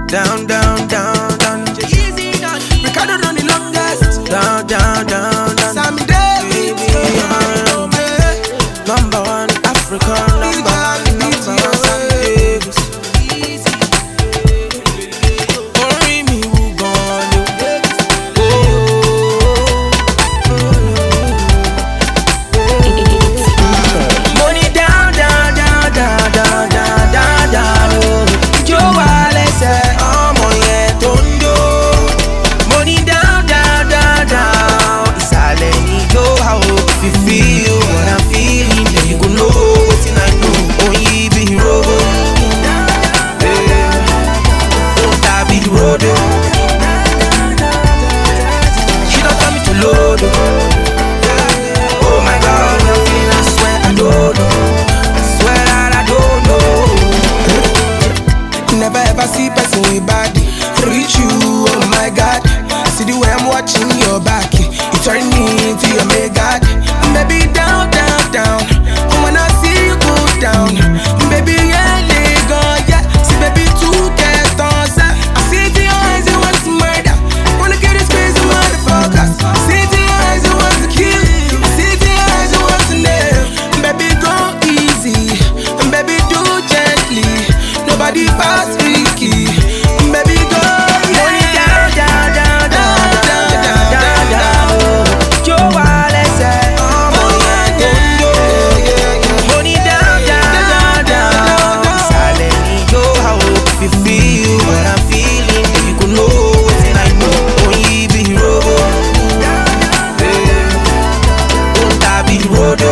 Down, down, down, down. Easy, Ricardo run the longest. Down, down, down, down. Sammy Davis, number one African, number one Sammy Davis. Only me who gone money down, down, down, down, down, down, down, down. Joe Wallace, ọmọ yẹn tó ń jó. Money down, down, down, down. Ìsàlẹ̀ ni yóò wá o. If you feel what I'm feeling, then you go know wetin I know. Oyin bí robo. Ó tàbí rodo. She don tell me to load. Oh my God, I'm feeling, I swear I don't know. I swear that I don't know. never ever see person with body reach you, oh my God. See the way I'm watching your back, it turn me into your mega. Baby down, down, down. When I see you go down, baby yeah, go yeah. See baby two get on set. I see it in your eyes, you want to murder. Wanna kill this crazy motherfuckers. See it in your eyes, you want to kill. I see it in your eyes, you want to nail. Baby go easy, and baby do gently. Nobody fast freaky. Baby go Money down, down, down, down, down, down, down, down. Joe Wallace, ọmọ yẹn tó ń jó. Money down, down, down, down. Ìsàlẹ̀ ni yóò wá o. If you feel what I'm feeling, then you go know wetin I know. Oyin bí robo. Ó tàbí rodo.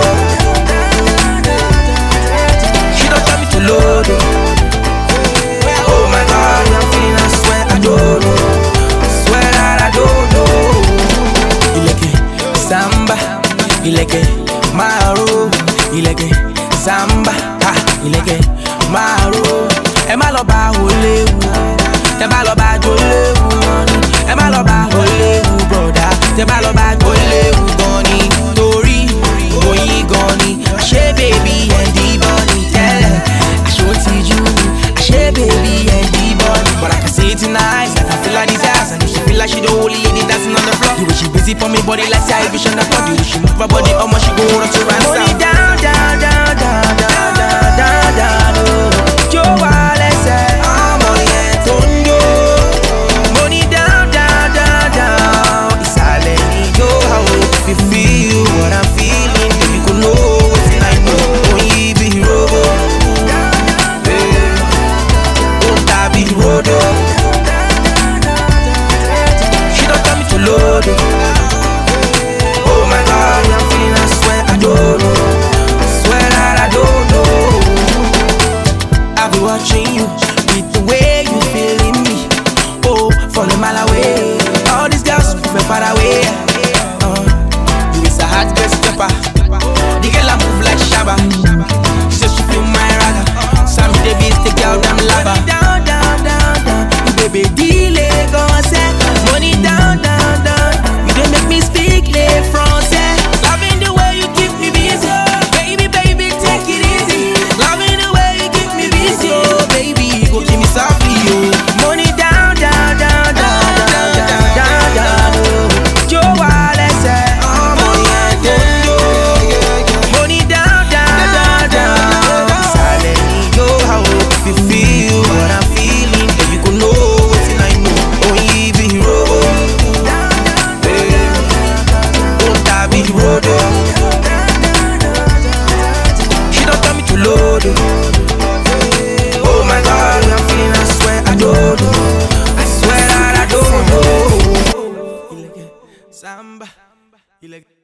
She don tell me to load. Oh my God, I'm feeling, I swear I don't know. I swear that I don't know. Ileke samba, ileke maro, ileke samba, ileke maro. Ẹ má lọ bá Olewu, tẹ bá lọ bá Jolewu money. Ẹ má lọ bá Olewu broda, tẹ bá lọ bá Jolewu gan ni. Torí oyin gan ni, àṣé baby and the bunny tẹ́lẹ̀, àṣé ó ti jú ni. Hey baby, and the body, but I can see it tonight. I can feel like this ass, and she feel like she the only lady dancing on the floor. The way she busy for me body like say vision of God. The way she move her body, how much she go on to ransom. Money down, down, down, down, down, down, down, down. Joe Wallace, ọmọ yẹn tó ń jó. Money down, down, down, down. Ìsàlẹ̀ ni yóò wá o. If you feel what I'm feeling, then you go know wetin I know. Oyin bí robo. Tàbí rodo. She don't tell me to load. Oh my God, I'm feeling, I swear I don't know. I swear that I don't know. I'll be watching you with the way you feeling me. Oh, from a mile away. All these girls prefer far away. You is a hot girl stepper. The girl I move like Shabba. She says she feel my ragga. Sammy Davis, the girl them lava. Baby, delay, go say money down, down, down. You don't make me speak le français. Loving the way you keep me busy. Baby, baby, take it easy. Loving the way you keep me busy. Oh, baby, go keep me softly, oh. Money down, down, down, down, down, down, down, down. Joe Wallace, ọmọ yẹn tó ń jó. Money down, down, down, down. Ìsàlẹ̀ ni yóò wá o. If you feel what I'm feeling, then you go know. Rodo. She don't tell me to load. Oh my God, I'm feeling, I swear I don't know. I swear that I don't know. Samba.